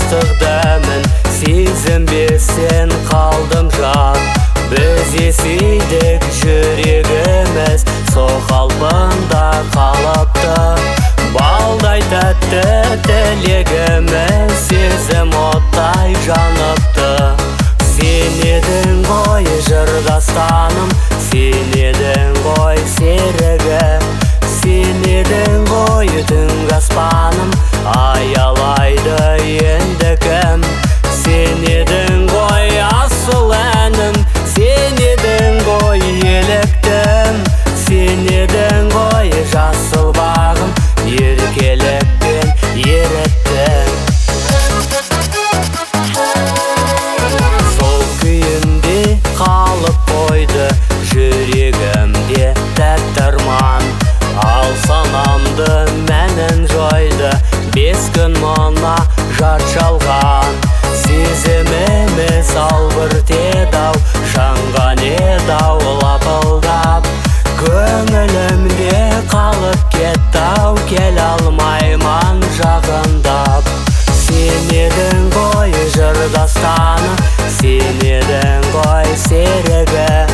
аштық дәмін сезінбестен қалдым жан. Біз есейдік, жүрегіміз сол қалпында қалыпты. Балдай тәтті тілегіміз сезім оттай жаныпты. Сен едің ғой жырдастаным, сен едің ғой серігім, сен едің ғой түнгі аспаным, аялайды енді кім. Сен едің ғой асыл әнім, сен едің ғой еліктім, сен едің ғой жасыл бағым, еркелікпен еріттім. Сол күйінде қалып қойды жүрегімде тәтті арман. Ал санамды мәнін жойды 5 күн мына жат жалған. Сезіміміз албыртеді-ау, жанған еді-ау лапылдап. Көңілімде қалып кетті-ау, келе алмайман жағындап. Сен едің ғой жырдастаным, сен едің ғой серігім,